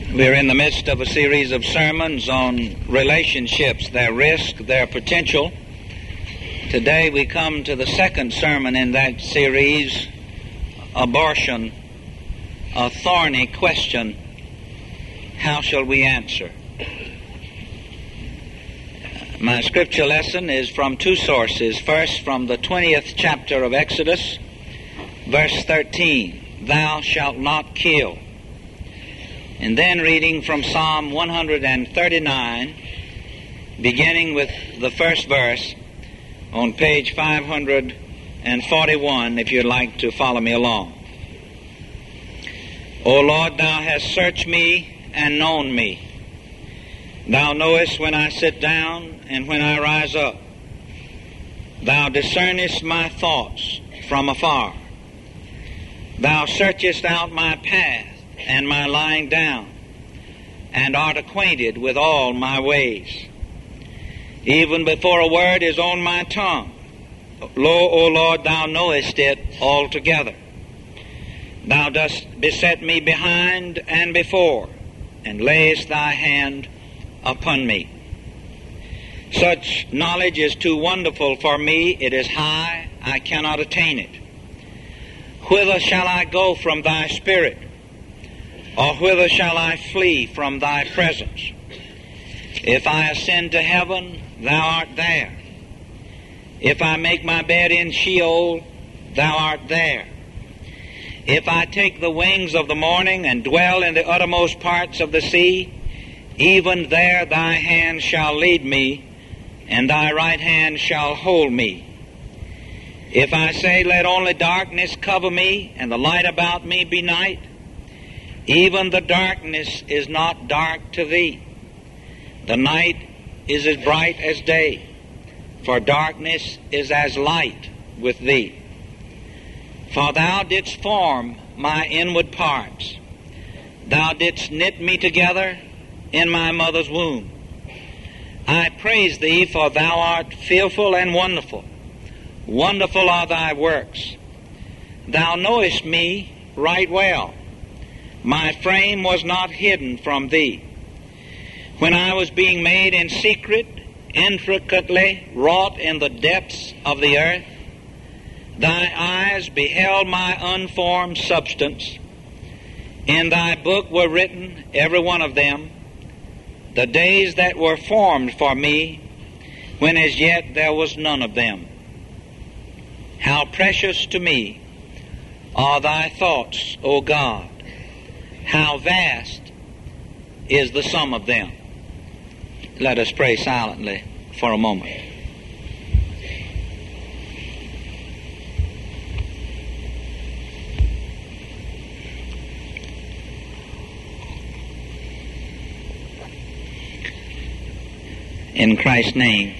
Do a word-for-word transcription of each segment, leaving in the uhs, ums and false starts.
We're in the midst of a series of sermons on relationships, their risk, their potential. Today we come to the second sermon in that series, Abortion, a thorny question. How shall we answer? My scripture lesson is from two sources. First, from the twentieth chapter of Exodus, verse thirteen, "Thou shalt not kill." And then reading from Psalm one thirty-nine, beginning with the first verse on page five forty-one, if you'd like to follow me along. O Lord, Thou hast searched me and known me. Thou knowest when I sit down and when I rise up. Thou discernest my thoughts from afar. Thou searchest out my path and my lying down, and art acquainted with all my ways. Even before a word is on my tongue, lo, O Lord, Thou knowest it altogether. Thou dost beset me behind and before, and layest Thy hand upon me. Such knowledge is too wonderful for me. It is high, I cannot attain it. Whither shall I go from Thy Spirit? Or whither shall I flee from Thy presence? If I ascend to heaven, Thou art there. If I make my bed in Sheol, Thou art there. If I take the wings of the morning and dwell in the uttermost parts of the sea, even there Thy hand shall lead me, and Thy right hand shall hold me. If I say, let only darkness cover me, and the light about me be night, even the darkness is not dark to Thee. The night is as bright as day, for darkness is as light with Thee. For Thou didst form my inward parts. Thou didst knit me together in my mother's womb. I praise Thee, for Thou art fearful and wonderful. Wonderful are Thy works. Thou knowest me right well. My frame was not hidden from Thee. When I was being made in secret, intricately wrought in the depths of the earth, Thy eyes beheld my unformed substance. In Thy book were written, every one of them, the days that were formed for me, when as yet there was none of them. How precious to me are Thy thoughts, O God! How vast is the sum of them. Let us pray silently for a moment. In Christ's name,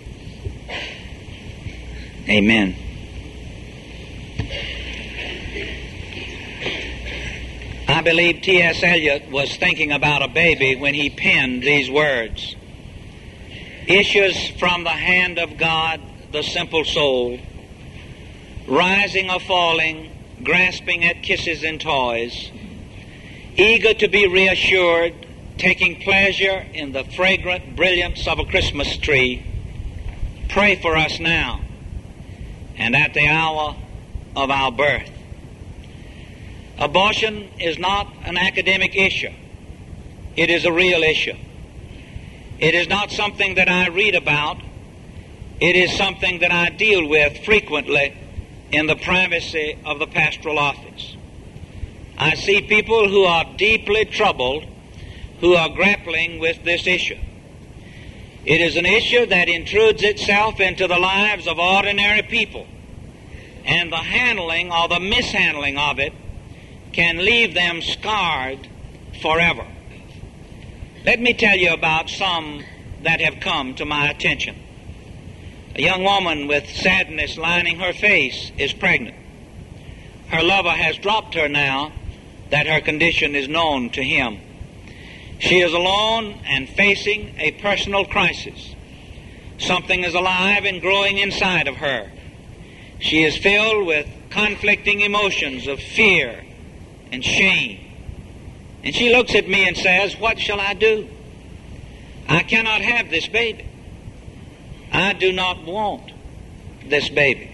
amen. I believe T S Eliot was thinking about a baby when he penned these words. Issues from the hand of God the simple soul, rising or falling, grasping at kisses and toys, eager to be reassured, taking pleasure in the fragrant brilliance of a Christmas tree. Pray for us now and at the hour of our birth. Abortion is not an academic issue. It is a real issue. It is not something that I read about. It is something that I deal with frequently in the privacy of the pastoral office. I see people who are deeply troubled, who are grappling with this issue. It is an issue that intrudes itself into the lives of ordinary people, and the handling or the mishandling of it can leave them scarred forever. Let me tell you about some that have come to my attention. A young woman with sadness lining her face is pregnant. Her lover has dropped her now that her condition is known to him. She is alone and facing a personal crisis. Something is alive and growing inside of her. She is filled with conflicting emotions of fear and shame And she looks at me and says, "What shall I do? I cannot have this baby. I do not want this baby."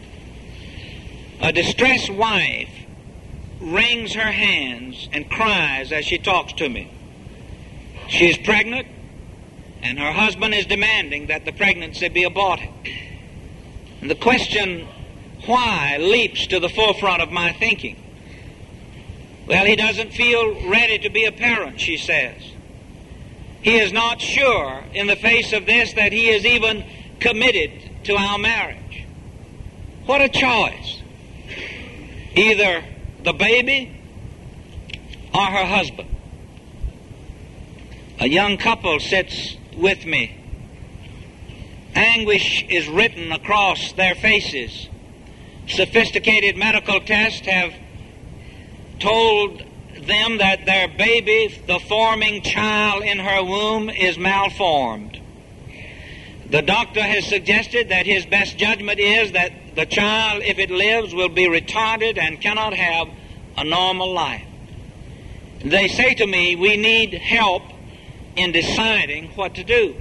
A distressed wife wrings her hands and cries as she talks to me. She is pregnant, and her husband is demanding that the pregnancy be aborted. And the question, why, leaps to the forefront of my thinking. Well, he doesn't feel ready to be a parent, she says. He is not sure in the face of this that he is even committed to our marriage. What a choice. Either the baby or her husband. A young couple sits with me. Anguish is written across their faces. Sophisticated medical tests have told them that their baby, the forming child in her womb, is malformed. The doctor has suggested that his best judgment is that the child, if it lives, will be retarded and cannot have a normal life. They say to me, we need help in deciding what to do.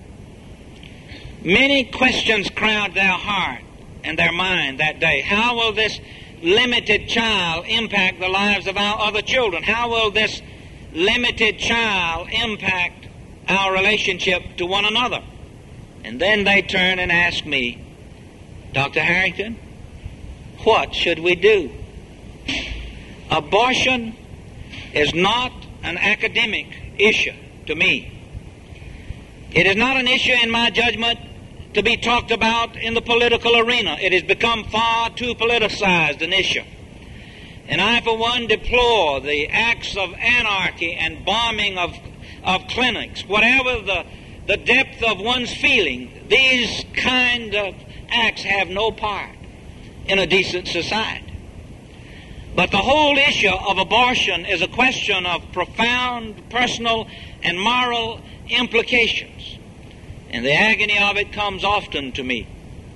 Many questions crowd their heart and their mind that day. How will this limited child impact the lives of our other children? How will this limited child impact our relationship to one another? And then they turn and ask me, Doctor Harrington, what should we do? Abortion is not an academic issue to me. It is not an issue, in my judgment, to be talked about in the political arena. It has become far too politicized an issue. And I, for one, deplore the acts of anarchy and bombing of, of clinics. Whatever the, the depth of one's feeling, these kind of acts have no part in a decent society. But the whole issue of abortion is a question of profound personal and moral implications. And the agony of it comes often to me.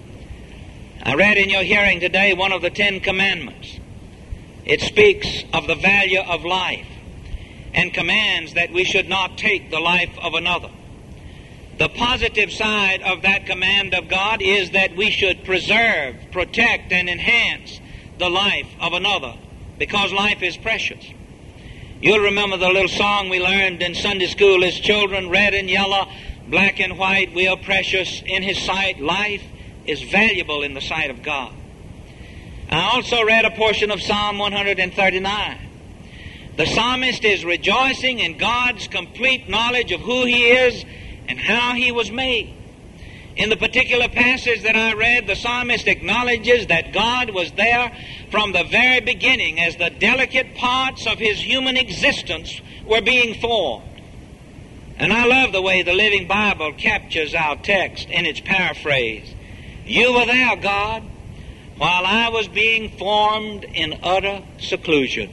I read in your hearing today one of the Ten Commandments. It speaks of the value of life and commands that we should not take the life of another. The positive side of that command of God is that we should preserve, protect, and enhance the life of another, because life is precious. You'll remember the little song we learned in Sunday school as children, red and yellow, black and white, we are precious in His sight. Life is valuable in the sight of God. I also read a portion of Psalm one thirty-nine. The psalmist is rejoicing in God's complete knowledge of who He is and how He was made. In the particular passage that I read, the psalmist acknowledges that God was there from the very beginning as the delicate parts of His human existence were being formed. And I love the way the Living Bible captures our text in its paraphrase. You were there, God, while I was being formed in utter seclusion.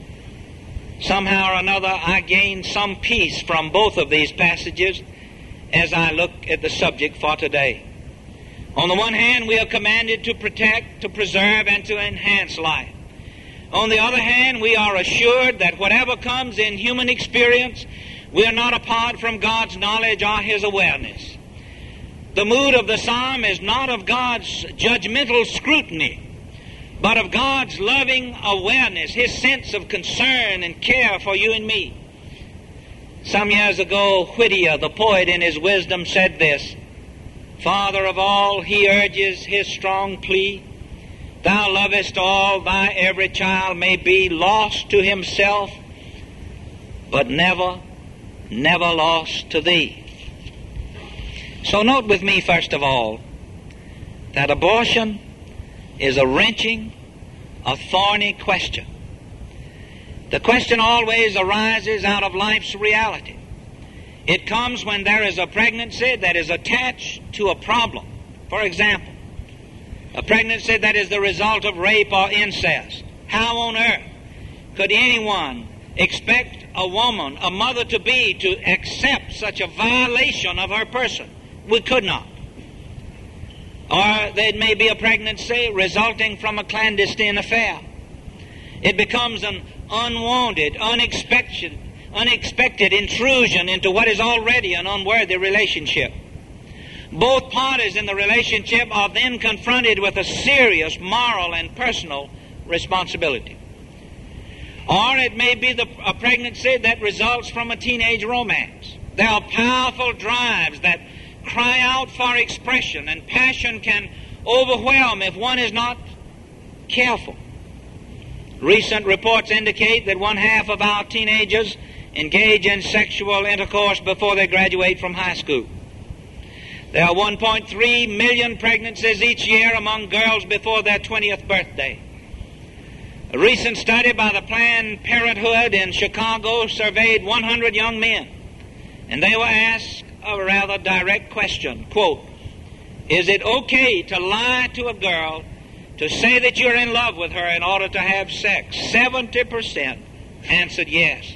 Somehow or another, I gained some peace from both of these passages as I look at the subject for today. On the one hand, we are commanded to protect, to preserve, and to enhance life. On the other hand, we are assured that whatever comes in human experience, we are not apart from God's knowledge or His awareness. The mood of the psalm is not of God's judgmental scrutiny, but of God's loving awareness, His sense of concern and care for you and me. Some years ago, Whittier, the poet, in his wisdom said this, Father of all, he urges his strong plea, Thou lovest all, thy every child may be lost to himself, but never, never lost to thee. So note with me, first of all, that abortion is a wrenching, a thorny question. The question always arises out of life's reality. It comes when there is a pregnancy that is attached to a problem. For example, a pregnancy that is the result of rape or incest. How on earth could anyone expect a woman, a mother-to-be, to accept such a violation of her person? We could not. Or there may be a pregnancy resulting from a clandestine affair. It becomes an unwanted, unexpected, unexpected intrusion into what is already an unworthy relationship. Both parties in the relationship are then confronted with a serious moral and personal responsibility. Or it may be the, a pregnancy that results from a teenage romance. There are powerful drives that cry out for expression, and passion can overwhelm if one is not careful. Recent reports indicate that one half of our teenagers engage in sexual intercourse before they graduate from high school. There are one point three million pregnancies each year among girls before their twentieth birthday. A recent study by the Planned Parenthood in Chicago surveyed one hundred young men, and they were asked a rather direct question, quote, "Is it okay to lie to a girl to say that you're in love with her in order to have sex?" seventy percent answered yes.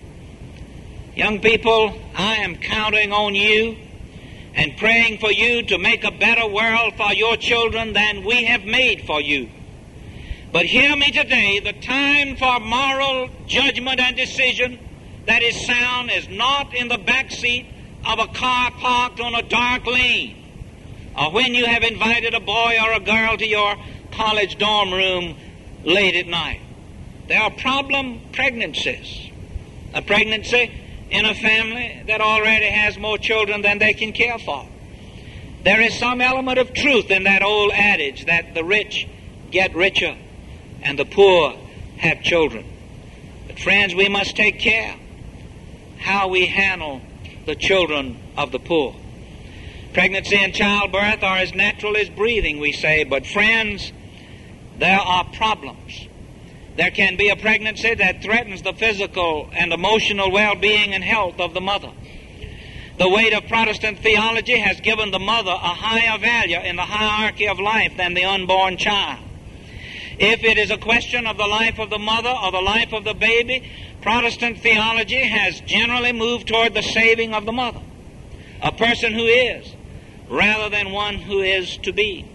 Young people, I am counting on you and praying for you to make a better world for your children than we have made for you. But hear me today, the time for moral judgment and decision that is sound is not in the back seat of a car parked on a dark lane, or when you have invited a boy or a girl to your college dorm room late at night. There are problem pregnancies. A pregnancy in a family that already has more children than they can care for. There is some element of truth in that old adage that the rich get richer and the poor have children. But friends, we must take care how we handle the children of the poor. Pregnancy and childbirth are as natural as breathing, we say, but friends, there are problems. There can be a pregnancy that threatens the physical and emotional well-being and health of the mother. The weight of Protestant theology has given the mother a higher value in the hierarchy of life than the unborn child. If it is a question of the life of the mother or the life of the baby, Protestant theology has generally moved toward the saving of the mother, a person who is, rather than one who is to be.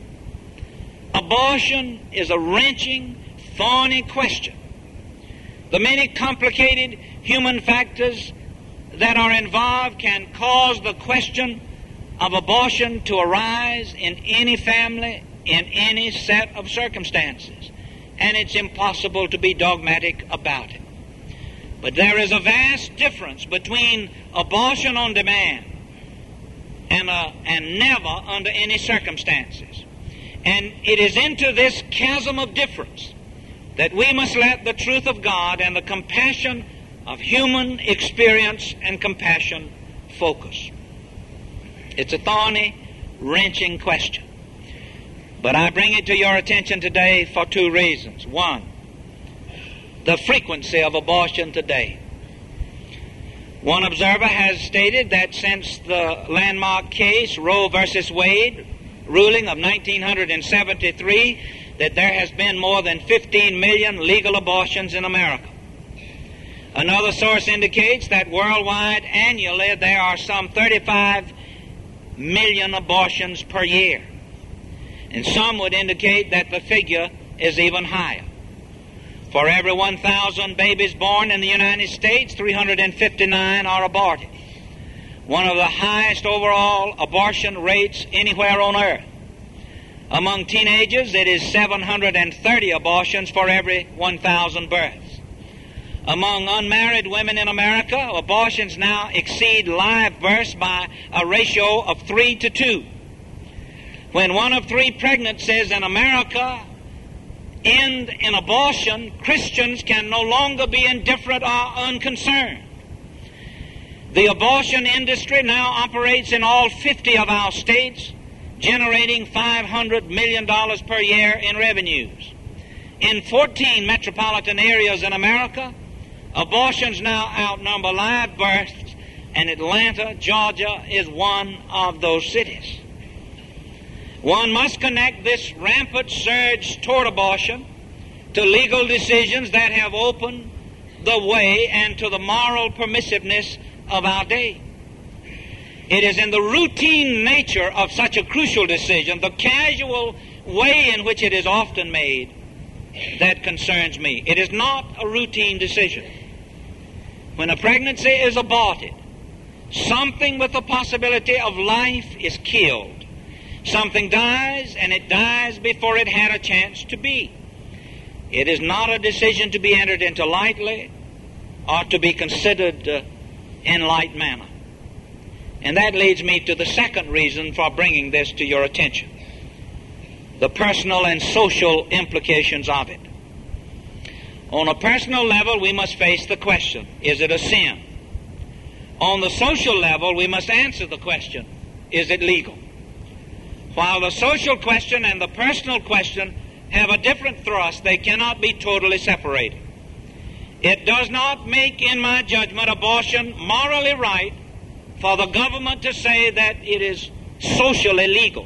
Abortion is a wrenching, thorny question. The many complicated human factors that are involved can cause the question of abortion to arise in any family, in any set of circumstances, and it's impossible to be dogmatic about it. But there is a vast difference between abortion on demand and, uh, and never under any circumstances. And it is into this chasm of difference that we must let the truth of God and the compassion of human experience and compassion focus. It's a thorny, wrenching question. But I bring it to your attention today for two reasons. One, the frequency of abortion today. One observer has stated that since the landmark case, Roe versus Wade, ruling of nineteen seventy-three, that there has been more than fifteen million legal abortions in America. Another source indicates that worldwide annually there are some thirty-five million abortions per year. And some would indicate that the figure is even higher. For every one thousand babies born in the United States, three hundred fifty-nine are aborted. One of the highest overall abortion rates anywhere on earth. Among teenagers, it is seven hundred thirty abortions for every one thousand births. Among unmarried women in America, abortions now exceed live births by a ratio of three to two. When one of three pregnancies in America end in abortion, Christians can no longer be indifferent or unconcerned. The abortion industry now operates in all fifty of our states, generating five hundred million dollars per year in revenues. In fourteen metropolitan areas in America, abortions now outnumber live births, and Atlanta, Georgia, is one of those cities. One must connect this rampant surge toward abortion to legal decisions that have opened the way and to the moral permissiveness of our day. It is in the routine nature of such a crucial decision, the casual way in which it is often made, that concerns me. It is not a routine decision. When a pregnancy is aborted, something with the possibility of life is killed. Something dies, and it dies before it had a chance to be. It is not a decision to be entered into lightly or to be considered uh, in light manner. And that leads me to the second reason for bringing this to your attention: the personal and social implications of it. On a personal level, we must face the question, is it a sin? On the social level, we must answer the question, is it legal? While the social question and the personal question have a different thrust, they cannot be totally separated. It does not make, in my judgment, abortion morally right for the government to say that it is socially legal.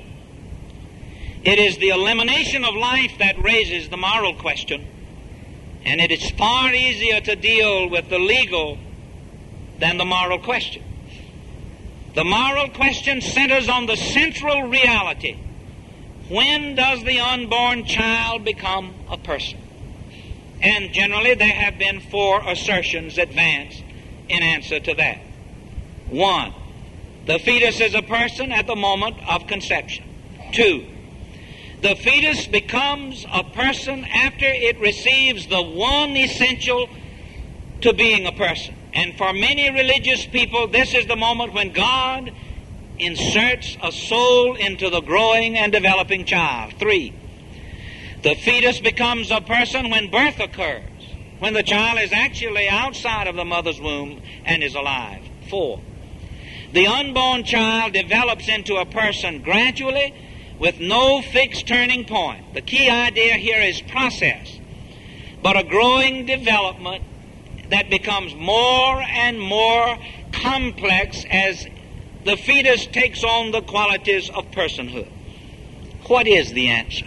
It is the elimination of life that raises the moral question, and it is far easier to deal with the legal than the moral question. The moral question centers on the central reality: when does the unborn child become a person? And generally there have been four assertions advanced in answer to that. One, the fetus is a person at the moment of conception. Two, the fetus becomes a person after it receives the one essential to being a person. And for many religious people, this is the moment when God inserts a soul into the growing and developing child. Three, the fetus becomes a person when birth occurs, when the child is actually outside of the mother's womb and is alive. Four, the unborn child develops into a person gradually with no fixed turning point. The key idea here is process, but a growing development that becomes more and more complex as the fetus takes on the qualities of personhood. What is the answer?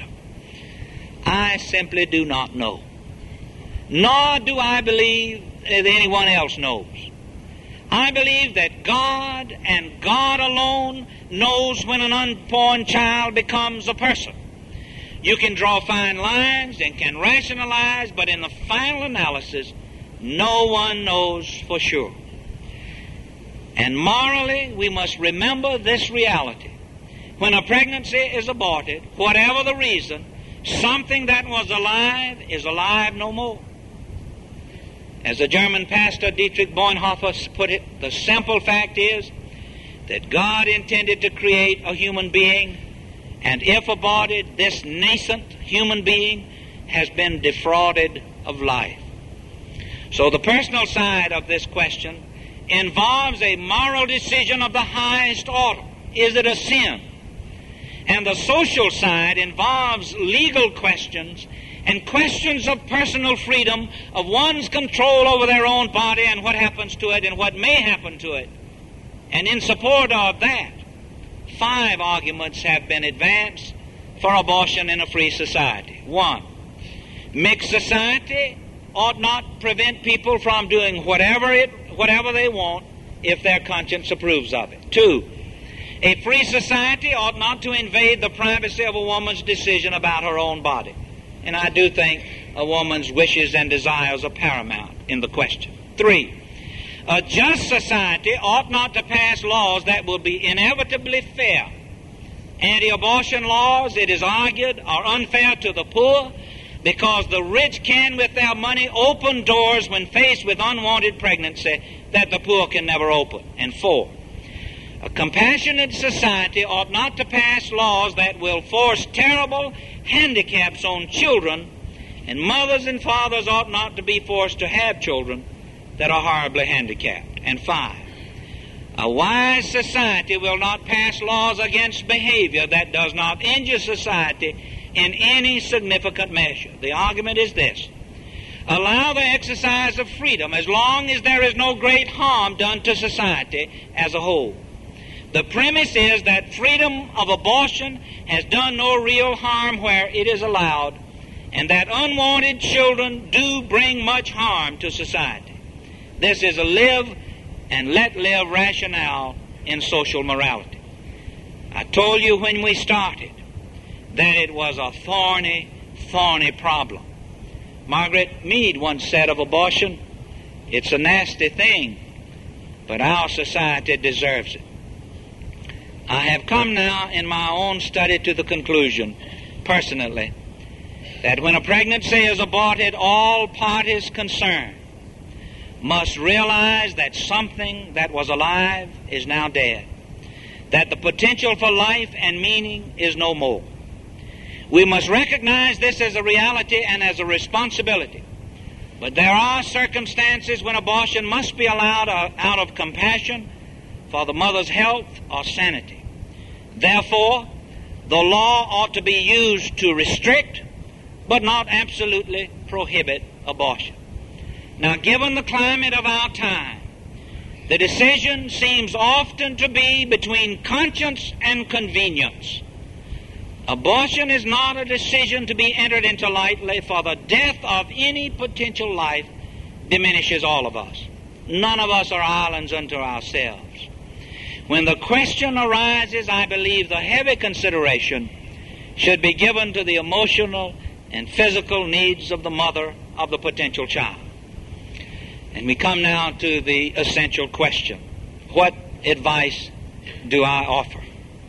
I simply do not know. Nor do I believe that anyone else knows. I believe that God and God alone knows when an unborn child becomes a person. You can draw fine lines and can rationalize, but in the final analysis, no one knows for sure. And morally, we must remember this reality. When a pregnancy is aborted, whatever the reason, something that was alive is alive no more. As the German pastor Dietrich Bonhoeffer put it, the simple fact is that God intended to create a human being, and if aborted, this nascent human being has been defrauded of life. So the personal side of this question involves a moral decision of the highest order. Is it a sin? And the social side involves legal questions and questions of personal freedom, of one's control over their own body and what happens to it and what may happen to it. And in support of that, five arguments have been advanced for abortion in a free society. One, mixed society ought not prevent people from doing whatever it, whatever they want if their conscience approves of it. Two, a free society ought not to invade the privacy of a woman's decision about her own body. And I do think a woman's wishes and desires are paramount in the question. Three, a just society ought not to pass laws that will be inevitably fair. Anti-abortion laws, it is argued, are unfair to the poor because the rich can, with their money, open doors when faced with unwanted pregnancy that the poor can never open. And four, a compassionate society ought not to pass laws that will force terrible handicaps on children, and mothers and fathers ought not to be forced to have children that are horribly handicapped. And five, a wise society will not pass laws against behavior that does not injure society in any significant measure. The argument is this: allow the exercise of freedom as long as there is no great harm done to society as a whole. The premise is that freedom of abortion has done no real harm where it is allowed, and that unwanted children do bring much harm to society. This is a live and let live rationale in social morality. I told you when we started that it was a thorny, thorny problem. Margaret Mead once said of abortion, "It's a nasty thing, but our society deserves it." I have come now in my own study to the conclusion, personally, that when a pregnancy is aborted, all parties concerned must realize that something that was alive is now dead, that the potential for life and meaning is no more. We must recognize this as a reality and as a responsibility. But there are circumstances when abortion must be allowed out of compassion for the mother's health or sanity. Therefore, the law ought to be used to restrict, but not absolutely prohibit abortion. Now, given the climate of our time, the decision seems often to be between conscience and convenience. Abortion is not a decision to be entered into lightly, for the death of any potential life diminishes all of us. None of us are islands unto ourselves. When the question arises, I believe the heavy consideration should be given to the emotional and physical needs of the mother of the potential child. And we come now to the essential question: what advice do I offer?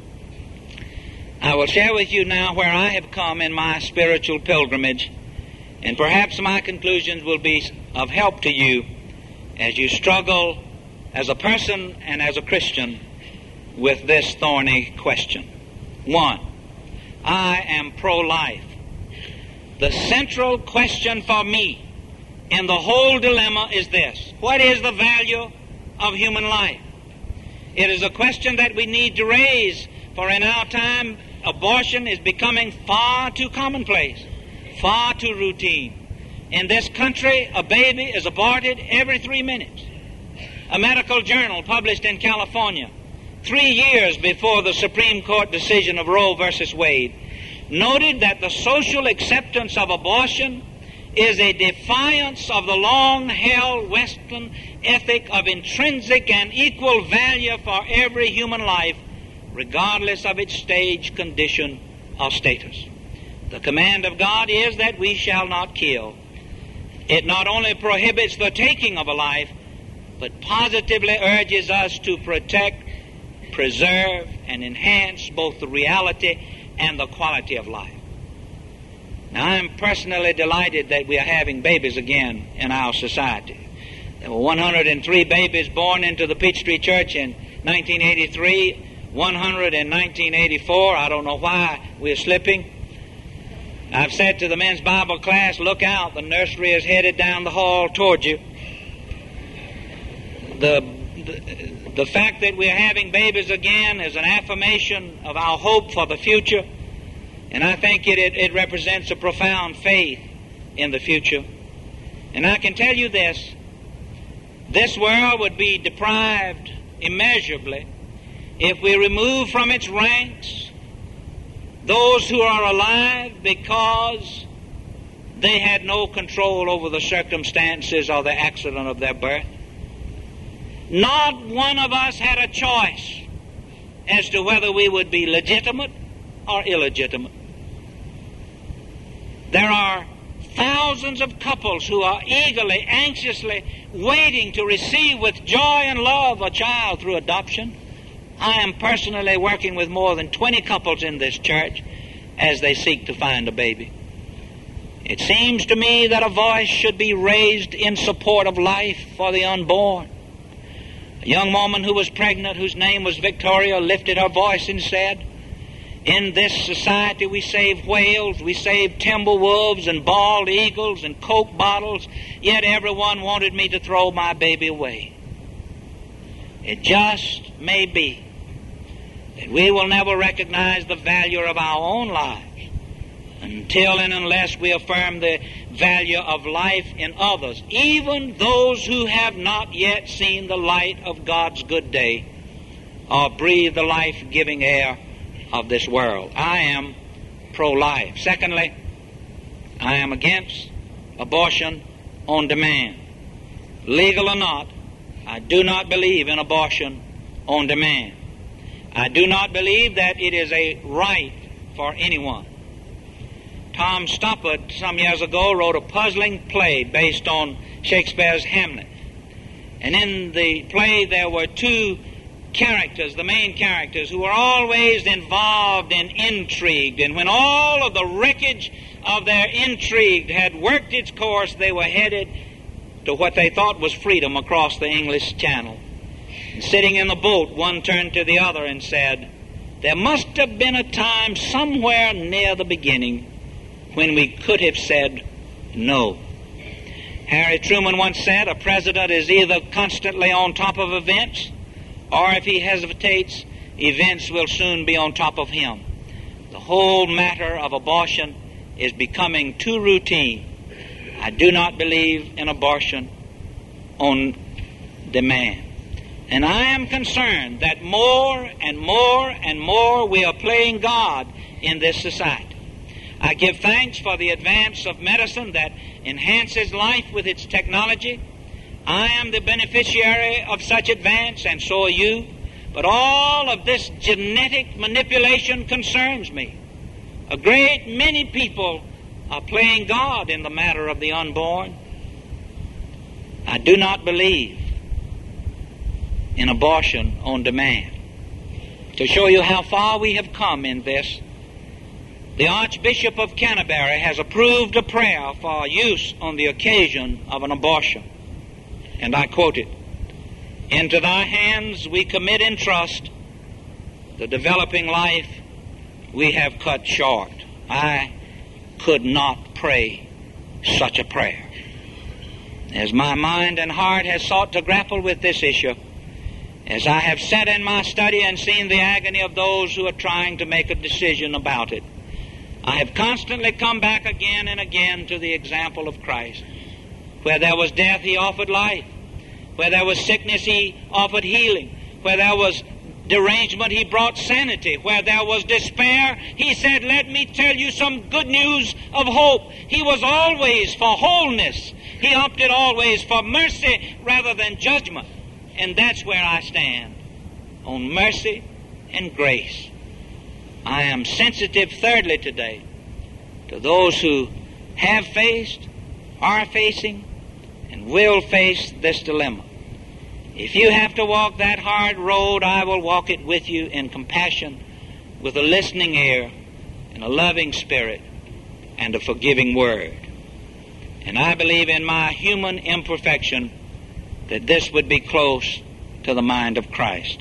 I will share with you now where I have come in my spiritual pilgrimage, and perhaps my conclusions will be of help to you as you struggle as a person and as a Christian with this thorny question. One, I am pro-life. The central question for me in the whole dilemma is this: what is the value of human life? It is a question that we need to raise, for in our time, abortion is becoming far too commonplace, far too routine. In this country, a baby is aborted every three minutes. A medical journal published in California, three years before the Supreme Court decision of Roe versus Wade, noted that the social acceptance of abortion is a defiance of the long-held Western ethic of intrinsic and equal value for every human life, regardless of its stage, condition, or status. The command of God is that we shall not kill. It not only prohibits the taking of a life, but positively urges us to protect, preserve, and enhance both the reality and the quality of life. Now, I'm personally delighted that we are having babies again in our society. There were one hundred three babies born into the Peachtree Church in nineteen eighty-three, one hundred in nineteen eighty-four. I don't know why we're slipping. I've said to the men's Bible class, look out, the nursery is headed down the hall toward you. The, the, the fact that we're having babies again is an affirmation of our hope for the future, and I think it, it, it represents a profound faith in the future. And I can tell you this, this world would be deprived immeasurably if we remove from its ranks those who are alive because they had no control over the circumstances or the accident of their birth. Not one of us had a choice as to whether we would be legitimate or illegitimate. There are thousands of couples who are eagerly, anxiously waiting to receive with joy and love a child through adoption. I am personally working with more than twenty couples in this church as they seek to find a baby. It seems to me that a voice should be raised in support of life for the unborn. A young woman who was pregnant, whose name was Victoria, lifted her voice and said, in this society we save whales, we save timber wolves and bald eagles and Coke bottles, yet everyone wanted me to throw my baby away. It just may be that we will never recognize the value of our own lives until and unless we affirm the value of life in others, even those who have not yet seen the light of God's good day or breathed the life-giving air of this world. I am pro-life. Secondly, I am against abortion on demand. Legal or not, I do not believe in abortion on demand. I do not believe that it is a right for anyone Tom Stoppard, some years ago, wrote a puzzling play based on Shakespeare's Hamlet. And in the play there were two characters, the main characters, who were always involved in intrigue. And when all of the wreckage of their intrigue had worked its course, they were headed to what they thought was freedom across the English Channel. And sitting in the boat, one turned to the other and said, "There must have been a time somewhere near the beginning when we could have said no." Harry Truman once said, "A president is either constantly on top of events, or if he hesitates, events will soon be on top of him." The whole matter of abortion is becoming too routine. I do not believe in abortion on demand. And I am concerned that more and more and more we are playing God in this society. I give thanks for the advance of medicine that enhances life with its technology. I am the beneficiary of such advance, and so are you. But all of this genetic manipulation concerns me. A great many people are playing God in the matter of the unborn. I do not believe in abortion on demand. To show you how far we have come in this, the Archbishop of Canterbury has approved a prayer for use on the occasion of an abortion. And I quote it, "Into thy hands we commit in trust the developing life we have cut short." I could not pray such a prayer. As my mind and heart has sought to grapple with this issue, as I have sat in my study and seen the agony of those who are trying to make a decision about it, I have constantly come back again and again to the example of Christ. Where there was death, he offered life. Where there was sickness, he offered healing. Where there was derangement, he brought sanity. Where there was despair, he said, "Let me tell you some good news of hope." He was always for wholeness. He opted always for mercy rather than judgment. And that's where I stand, on mercy and grace. I am sensitive, thirdly, today, to those who have faced, are facing, and will face this dilemma. If you have to walk that hard road, I will walk it with you in compassion, with a listening ear, and a loving spirit, and a forgiving word. And I believe in my human imperfection that this would be close to the mind of Christ.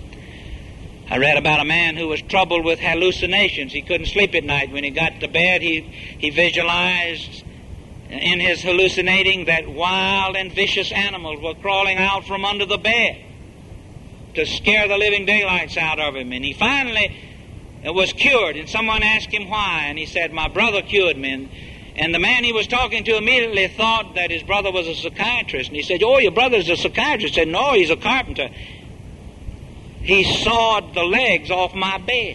I read about a man who was troubled with hallucinations. He couldn't sleep at night. When he got to bed, he, he visualized in his hallucinating that wild and vicious animals were crawling out from under the bed to scare the living daylights out of him. And he finally was cured, and someone asked him why, and he said, "My brother cured me." And, and the man he was talking to immediately thought that his brother was a psychiatrist. And he said, "Oh, your brother's a psychiatrist." He said, "No, he's a carpenter. He sawed the legs off my bed."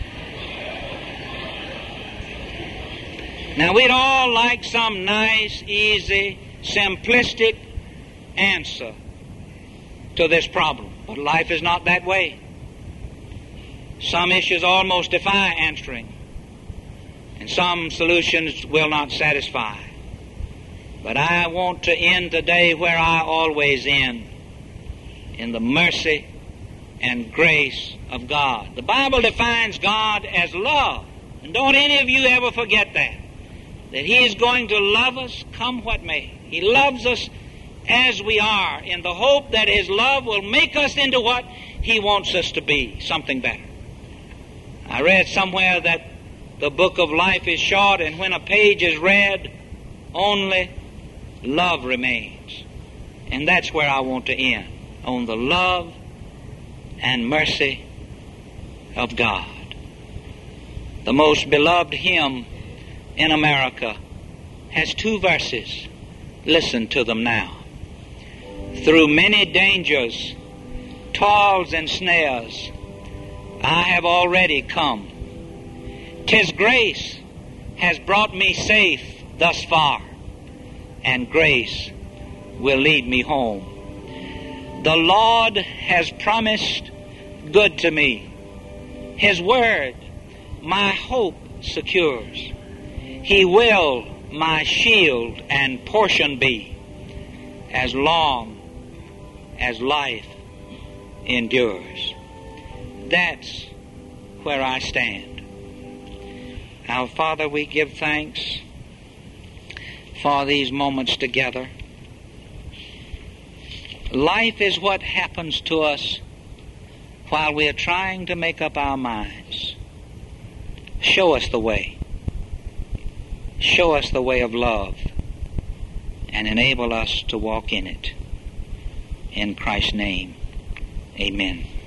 Now, we'd all like some nice, easy, simplistic answer to this problem. But life is not that way. Some issues almost defy answering, and some solutions will not satisfy. But I want to end today where I always end, in the mercy and grace of God. The Bible defines God as love. And don't any of you ever forget that. That he is going to love us come what may. He loves us as we are, in the hope that his love will make us into what he wants us to be, something better. I read somewhere that the book of life is short, and when a page is read, only love remains. And that's where I want to end, on the love and mercy of God. The most beloved hymn in America has two verses. Listen to them now. "Through many dangers, toils and snares, I have already come. 'Tis grace has brought me safe thus far, and grace will lead me home. The Lord has promised good to me. His word my hope secures. He will my shield and portion be as long as life endures. That's where I stand. Our Father, we give thanks for these moments together. Life is what happens to us while we are trying to make up our minds. Show us the way. Show us the way of love and enable us to walk in it. In Christ's name, amen.